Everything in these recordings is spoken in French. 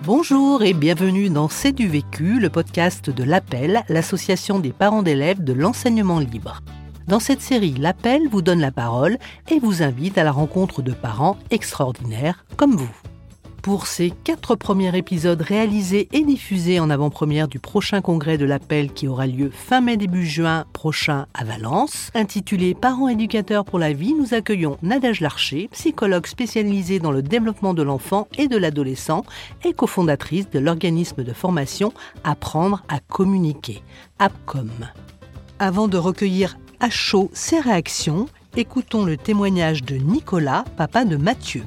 Bonjour et bienvenue dans C'est du vécu, le podcast de l'Appel, l'association des parents d'élèves de l'enseignement libre. Dans cette série, l'Appel vous donne la parole et vous invite à la rencontre de parents extraordinaires comme vous. Pour ces 4 premiers épisodes réalisés et diffusés en avant-première du prochain congrès de l'Appel qui aura lieu fin mai début juin prochain à Valence, intitulé Parents éducateurs pour la vie, nous accueillons Nadège Larcher, psychologue spécialisée dans le développement de l'enfant et de l'adolescent et cofondatrice de l'organisme de formation Apprendre à communiquer, APCOM. Avant de recueillir à chaud ses réactions, écoutons le témoignage de Nicolas, papa de Mathieu.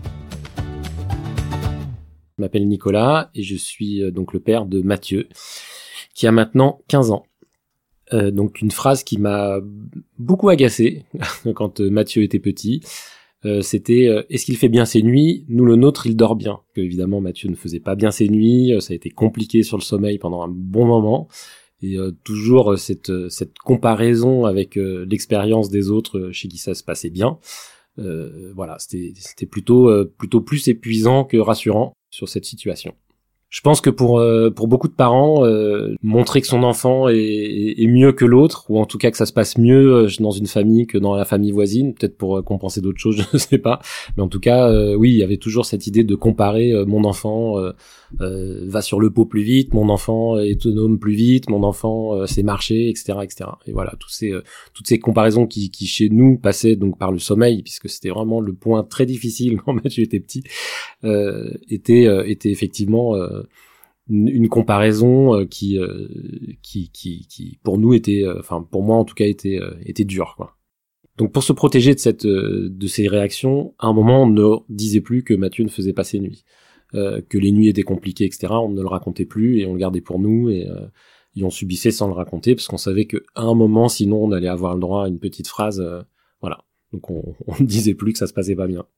Je m'appelle Nicolas et je suis donc le père de Mathieu, qui a maintenant 15 ans. Donc une phrase qui m'a beaucoup agacé quand Mathieu était petit, c'était « Est-ce qu'il fait bien ses nuits ? Nous, le nôtre, il dort bien ». Évidemment, Mathieu ne faisait pas bien ses nuits, ça a été compliqué sur le sommeil pendant un bon moment. Et toujours cette comparaison avec l'expérience des autres chez qui ça se passait bien. Voilà, c'était plutôt plus épuisant que rassurant sur cette situation. Je pense que pour beaucoup de parents, montrer que son enfant est mieux que l'autre, ou en tout cas que ça se passe mieux dans une famille que dans la famille voisine, peut-être pour compenser d'autres choses, je ne sais pas. Mais en tout cas, oui, il y avait toujours cette idée de comparer mon enfant va sur le pot plus vite, mon enfant est autonome plus vite, mon enfant sait marcher, etc., etc. Et voilà, toutes ces comparaisons qui chez nous passaient donc par le sommeil, puisque c'était vraiment le point très difficile quand Mathieu était petit, était effectivement une comparaison qui pour nous était, enfin pour moi en tout cas était dure, quoi. Donc pour se protéger de ces réactions, à un moment on ne disait plus que Mathieu ne faisait pas ses nuits, que les nuits étaient compliquées, etc. On ne le racontait plus et on le gardait pour nous et on subissait sans le raconter parce qu'on savait qu'à un moment sinon on allait avoir le droit à une petite phrase, voilà. Donc on ne disait plus que ça se passait pas bien.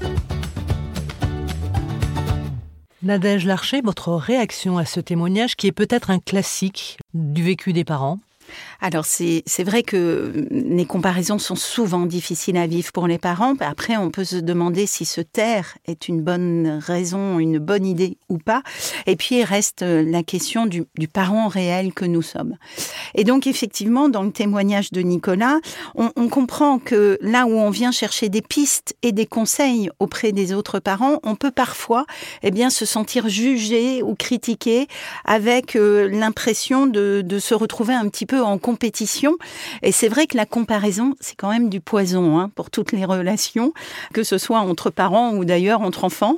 Nadège Larcher, votre réaction à ce témoignage qui est peut-être un classique du vécu des parents? Alors c'est vrai que les comparaisons sont souvent difficiles à vivre pour les parents. Après, on peut se demander si se taire est une bonne raison, une bonne idée ou pas. Et puis, il reste la question du parent réel que nous sommes. Et donc, effectivement, dans le témoignage de Nicolas, on comprend que là où on vient chercher des pistes et des conseils auprès des autres parents, on peut parfois se sentir jugé ou critiqué avec l'impression de se retrouver un petit peu en compétition. Et c'est vrai que la comparaison, c'est quand même du poison pour toutes les relations, que ce soit entre parents ou d'ailleurs entre enfants.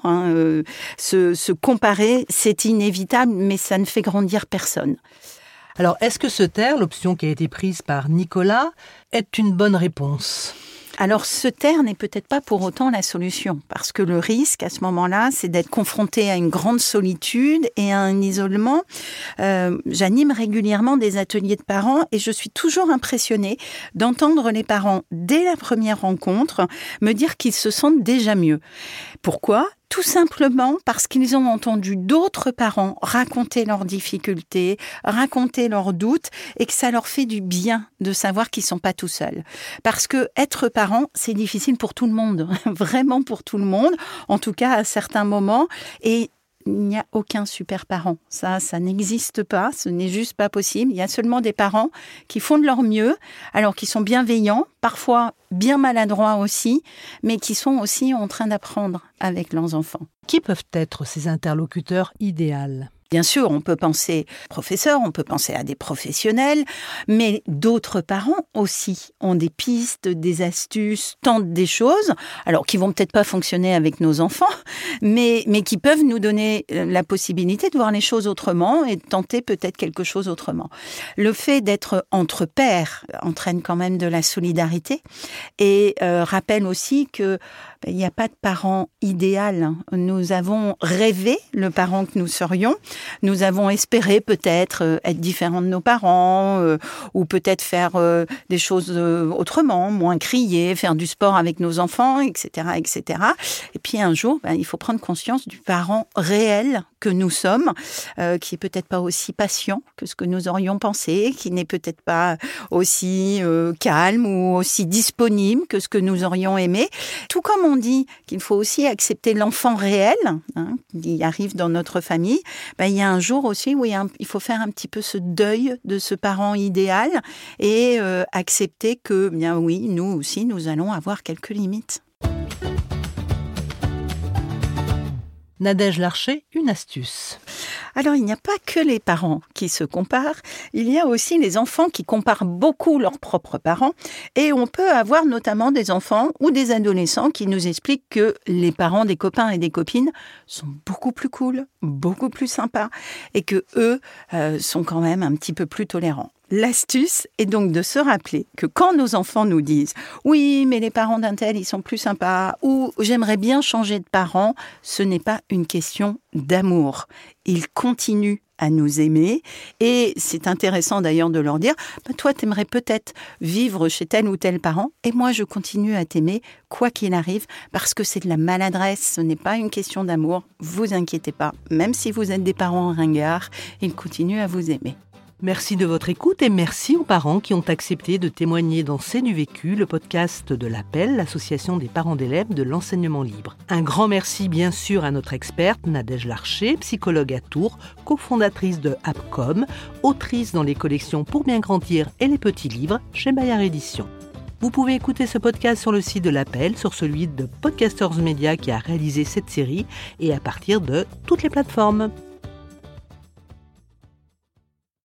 Se comparer, c'est inévitable, mais ça ne fait grandir personne. Alors, est-ce que se taire, l'option qui a été prise par Nicolas, est une bonne réponse ? Alors, se taire n'est peut-être pas pour autant la solution, parce que le risque, à ce moment-là, c'est d'être confronté à une grande solitude et à un isolement. J'anime régulièrement des ateliers de parents et je suis toujours impressionnée d'entendre les parents, dès la première rencontre, me dire qu'ils se sentent déjà mieux. Pourquoi ? Tout simplement parce qu'ils ont entendu d'autres parents raconter leurs difficultés, raconter leurs doutes et que ça leur fait du bien de savoir qu'ils sont pas tout seuls. Parce que être parent, c'est difficile pour tout le monde, vraiment pour tout le monde, en tout cas à certains moments. Et il n'y a aucun super parent. Ça n'existe pas, ce n'est juste pas possible. Il y a seulement des parents qui font de leur mieux, alors qui sont bienveillants, parfois bien maladroits aussi, mais qui sont aussi en train d'apprendre avec leurs enfants. Qui peuvent être ces interlocuteurs idéaux ? Bien sûr, on peut penser professeurs, on peut penser à des professionnels, mais d'autres parents aussi ont des pistes, des astuces, tentent des choses, alors qui vont peut-être pas fonctionner avec nos enfants, mais qui peuvent nous donner la possibilité de voir les choses autrement et de tenter peut-être quelque chose autrement. Le fait d'être entre pairs entraîne quand même de la solidarité et rappelle aussi que il n'y a pas de parent idéal. Nous avons rêvé le parent que nous serions. Nous avons espéré peut-être être différents de nos parents ou peut-être faire des choses autrement, moins crier, faire du sport avec nos enfants, etc., etc. Et puis un jour, il faut prendre conscience du parent réel que nous sommes, qui est peut-être pas aussi patient que ce que nous aurions pensé, qui n'est peut-être pas aussi calme ou aussi disponible que ce que nous aurions aimé. Tout comme on dit qu'il faut aussi accepter l'enfant réel, qui arrive dans notre famille, il y a un jour aussi où il faut faire un petit peu ce deuil de ce parent idéal et accepter que, bien oui, nous aussi, nous allons avoir quelques limites. Nadège Larcher, une astuce. Alors, il n'y a pas que les parents qui se comparent, il y a aussi les enfants qui comparent beaucoup leurs propres parents et on peut avoir notamment des enfants ou des adolescents qui nous expliquent que les parents des copains et des copines sont beaucoup plus cool, beaucoup plus sympas et que eux sont quand même un petit peu plus tolérants. L'astuce est donc de se rappeler que quand nos enfants nous disent « Oui, mais les parents d'un tel, ils sont plus sympas » ou « J'aimerais bien changer de parents », ce n'est pas une question d'amour. Ils continuent à nous aimer et c'est intéressant d'ailleurs de leur dire « Toi, t'aimerais peut-être vivre chez tel ou tel parent et moi, je continue à t'aimer quoi qu'il arrive parce que c'est de la maladresse, ce n'est pas une question d'amour. Vous inquiétez pas, même si vous êtes des parents ringards, ils continuent à vous aimer. » Merci de votre écoute et merci aux parents qui ont accepté de témoigner dans C'est du vécu, le podcast de l'Appel, l'association des parents d'élèves de l'enseignement libre. Un grand merci bien sûr à notre experte Nadège Larcher, psychologue à Tours, cofondatrice de Appcom, autrice dans les collections Pour bien grandir et les petits livres chez Bayard Éditions. Vous pouvez écouter ce podcast sur le site de l'Appel, sur celui de Podcasters Media qui a réalisé cette série et à partir de toutes les plateformes.